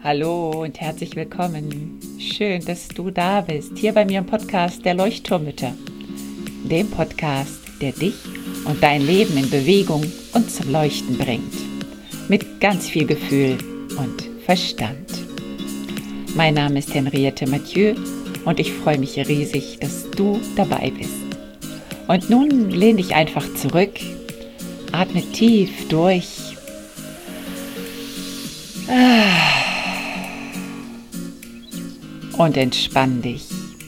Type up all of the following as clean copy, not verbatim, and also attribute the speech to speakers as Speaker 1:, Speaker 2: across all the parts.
Speaker 1: Hallo und herzlich willkommen. Schön, dass du da bist, hier bei mir im Podcast der Leuchtturmmütter. Dem Podcast, der dich und dein Leben in Bewegung und zum Leuchten bringt. Mit ganz viel Gefühl und Verstand. Mein Name ist Henriette Mathieu und ich freue mich riesig, dass du dabei bist. Und nun lehn dich einfach zurück, atme tief durch. Und entspann dich.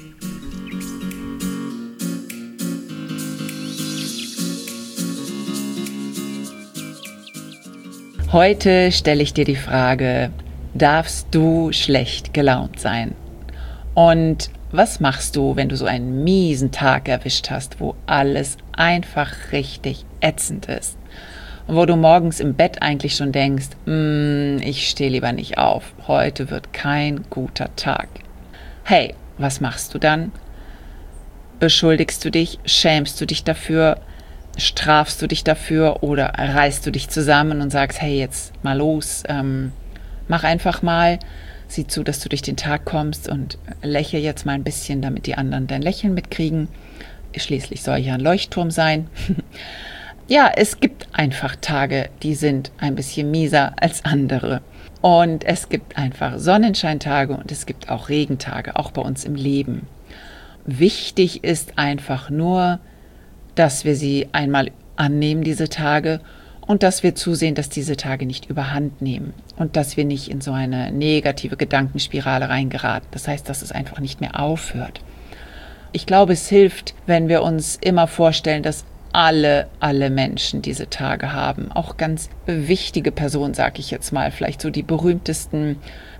Speaker 1: Heute stelle ich dir die Frage, darfst du schlecht gelaunt sein? Und was machst du, wenn du so einen miesen Tag erwischt hast, wo alles einfach richtig ätzend ist? Und wo du morgens im Bett eigentlich schon denkst, ich stehe lieber nicht auf, heute wird kein guter Tag. Hey, was machst du dann? Beschuldigst du dich, schämst du dich dafür, strafst du dich dafür oder reißt du dich zusammen und sagst, hey, jetzt mal los, mach einfach mal, sieh zu, dass du durch den Tag kommst und lächle jetzt mal ein bisschen, damit die anderen dein Lächeln mitkriegen. Schließlich soll ja ein Leuchtturm sein. Ja, es gibt einfach Tage, die sind ein bisschen mieser als andere. Und es gibt einfach Sonnenscheintage und es gibt auch Regentage, auch bei uns im Leben. Wichtig ist einfach nur, dass wir sie einmal annehmen, diese Tage, und dass wir zusehen, dass diese Tage nicht überhand nehmen und dass wir nicht in so eine negative Gedankenspirale reingeraten. Das heißt, dass es einfach nicht mehr aufhört. Ich glaube, es hilft, wenn wir uns immer vorstellen, dass alle Menschen diese Tage haben. Auch ganz wichtige Personen, sage ich jetzt mal, vielleicht so die berühmtesten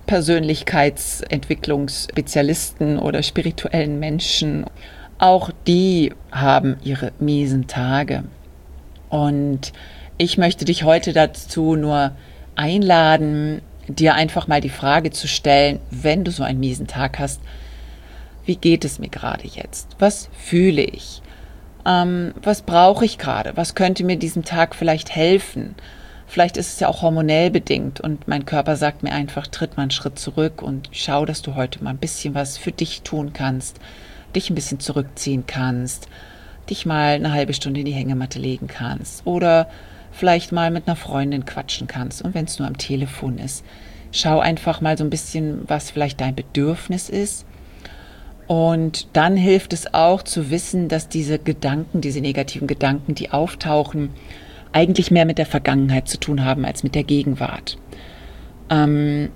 Speaker 1: Persönlichkeitsentwicklungsspezialisten oder spirituellen Menschen. Auch die haben ihre miesen Tage. Und ich möchte dich heute dazu nur einladen, dir einfach mal die Frage zu stellen, wenn du so einen miesen Tag hast, wie geht es mir gerade jetzt? Was fühle ich? Was brauche ich gerade? Was könnte mir diesem Tag vielleicht helfen? Vielleicht ist es ja auch hormonell bedingt und mein Körper sagt mir einfach, tritt mal einen Schritt zurück und schau, dass du heute mal ein bisschen was für dich tun kannst, dich ein bisschen zurückziehen kannst, dich mal eine halbe Stunde in die Hängematte legen kannst oder vielleicht mal mit einer Freundin quatschen kannst und wenn es nur am Telefon ist. Schau einfach mal so ein bisschen, was vielleicht dein Bedürfnis ist. Und dann hilft es auch zu wissen, dass diese Gedanken, diese negativen Gedanken, die auftauchen, eigentlich mehr mit der Vergangenheit zu tun haben als mit der Gegenwart. Da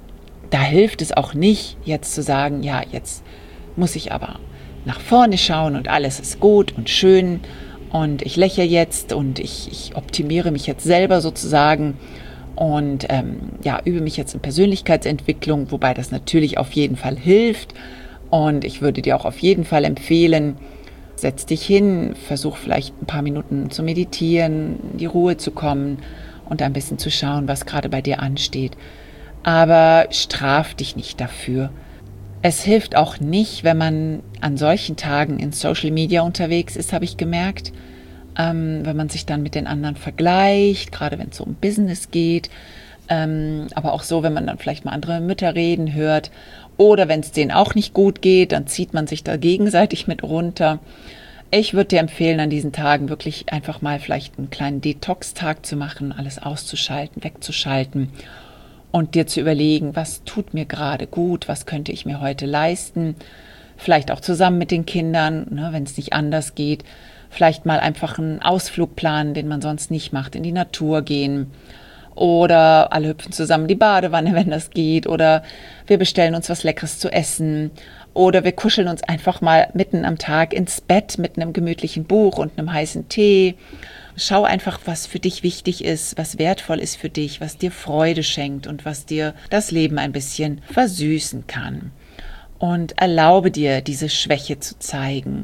Speaker 1: hilft es auch nicht, jetzt zu sagen, ja, jetzt muss ich aber nach vorne schauen und alles ist gut und schön und ich lächle jetzt und ich optimiere mich jetzt selber sozusagen und übe mich jetzt in Persönlichkeitsentwicklung, wobei das natürlich auf jeden Fall hilft. Und ich würde dir auch auf jeden Fall empfehlen, setz dich hin, versuch vielleicht ein paar Minuten zu meditieren, in die Ruhe zu kommen und ein bisschen zu schauen, was gerade bei dir ansteht. Aber straf dich nicht dafür. Es hilft auch nicht, wenn man an solchen Tagen in Social Media unterwegs ist, habe ich gemerkt, wenn man sich dann mit den anderen vergleicht, gerade wenn es so um Business geht, aber auch so, wenn man dann vielleicht mal andere Mütter reden hört oder wenn es denen auch nicht gut geht, dann zieht man sich da gegenseitig mit runter. Ich würde dir empfehlen, an diesen Tagen wirklich einfach mal vielleicht einen kleinen Detox-Tag zu machen, alles auszuschalten, wegzuschalten und dir zu überlegen, was tut mir gerade gut, was könnte ich mir heute leisten, vielleicht auch zusammen mit den Kindern, ne, wenn es nicht anders geht, vielleicht mal einfach einen Ausflug planen, den man sonst nicht macht, in die Natur gehen. Oder alle hüpfen zusammen in die Badewanne, wenn das geht. Oder wir bestellen uns was Leckeres zu essen. Oder wir kuscheln uns einfach mal mitten am Tag ins Bett mit einem gemütlichen Buch und einem heißen Tee. Schau einfach, was für dich wichtig ist, was wertvoll ist für dich, was dir Freude schenkt und was dir das Leben ein bisschen versüßen kann. Und erlaube dir, diese Schwäche zu zeigen.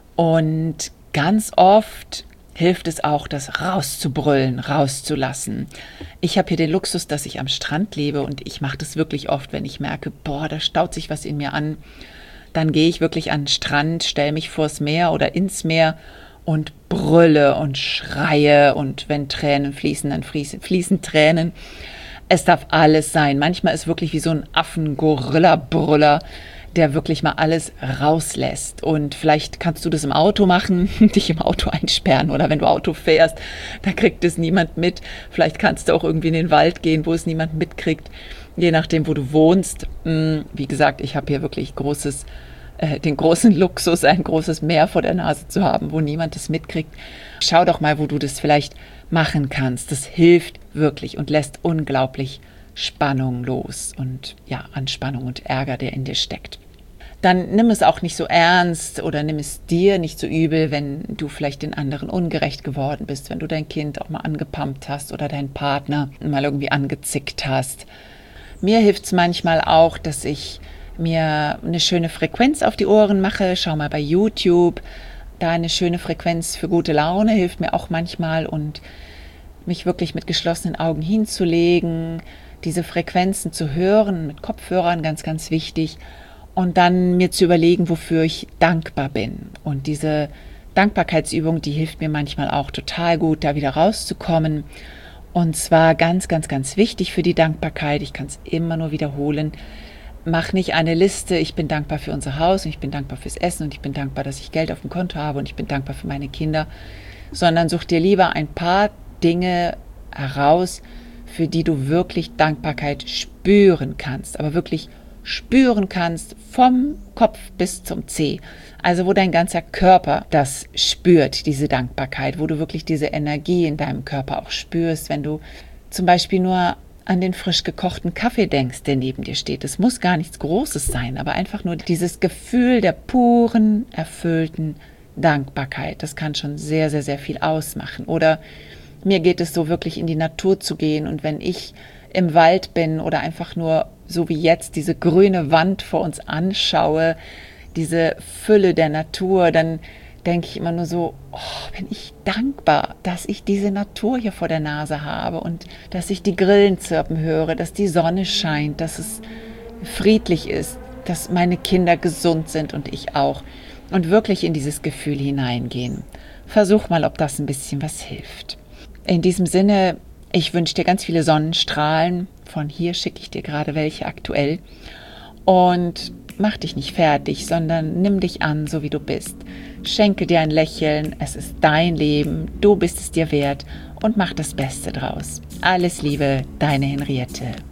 Speaker 1: Und ganz oft hilft es auch, das rauszubrüllen, rauszulassen. Ich habe hier den Luxus, dass ich am Strand lebe und ich mache das wirklich oft, wenn ich merke, da staut sich was in mir an. Dann gehe ich wirklich an den Strand, stelle mich vors Meer oder ins Meer und brülle und schreie und wenn Tränen fließen, dann fließen Tränen. Es darf alles sein. Manchmal ist wirklich wie so ein Affen-Gorilla-Brüller, der wirklich mal alles rauslässt. Und vielleicht kannst du das im Auto machen, dich im Auto einsperren, oder wenn du Auto fährst, da kriegt es niemand mit. Vielleicht kannst du auch irgendwie in den Wald gehen, wo es niemand mitkriegt, je nachdem, wo du wohnst. Wie gesagt, ich habe hier wirklich den großen Luxus, ein großes Meer vor der Nase zu haben, wo niemand es mitkriegt. Schau doch mal, wo du das vielleicht machen kannst. Das hilft wirklich und lässt unglaublich Spannung los und ja, Anspannung und Ärger, der in dir steckt. Dann nimm es auch nicht so ernst oder nimm es dir nicht so übel, wenn du vielleicht den anderen ungerecht geworden bist, wenn du dein Kind auch mal angepumpt hast oder deinen Partner mal irgendwie angezickt hast. Mir hilft es manchmal auch, dass ich mir eine schöne Frequenz auf die Ohren mache. Schau mal bei YouTube, da eine schöne Frequenz für gute Laune hilft mir auch manchmal, und mich wirklich mit geschlossenen Augen hinzulegen, diese Frequenzen zu hören, mit Kopfhörern, ganz, ganz wichtig, und dann mir zu überlegen, wofür ich dankbar bin. Und diese Dankbarkeitsübung, die hilft mir manchmal auch total gut, da wieder rauszukommen. Und zwar ganz, ganz, ganz wichtig für die Dankbarkeit, ich kann es immer nur wiederholen: Mach nicht eine Liste, ich bin dankbar für unser Haus und ich bin dankbar fürs Essen und ich bin dankbar, dass ich Geld auf dem Konto habe und ich bin dankbar für meine Kinder, sondern such dir lieber ein paar Dinge heraus, für die du wirklich Dankbarkeit spüren kannst, aber wirklich spüren kannst, vom Kopf bis zum Zeh. Also wo dein ganzer Körper das spürt, diese Dankbarkeit, wo du wirklich diese Energie in deinem Körper auch spürst, wenn du zum Beispiel nur an den frisch gekochten Kaffee denkst, der neben dir steht. Es muss gar nichts Großes sein, aber einfach nur dieses Gefühl der puren, erfüllten Dankbarkeit. Das kann schon sehr, sehr, sehr viel ausmachen. Oder mir geht es so, wirklich in die Natur zu gehen, und wenn ich im Wald bin oder einfach nur so wie jetzt diese grüne Wand vor uns anschaue, diese Fülle der Natur, dann denke ich immer nur so, bin ich dankbar, dass ich diese Natur hier vor der Nase habe und dass ich die Grillen zirpen höre, dass die Sonne scheint, dass es friedlich ist, dass meine Kinder gesund sind und ich auch. Und wirklich in dieses Gefühl hineingehen. Versuch mal, ob das ein bisschen was hilft. In diesem Sinne, ich wünsche dir ganz viele Sonnenstrahlen. Von hier schicke ich dir gerade welche aktuell. Und mach dich nicht fertig, sondern nimm dich an, so wie du bist. Schenke dir ein Lächeln, es ist dein Leben, du bist es dir wert, und mach das Beste draus. Alles Liebe, deine Henriette.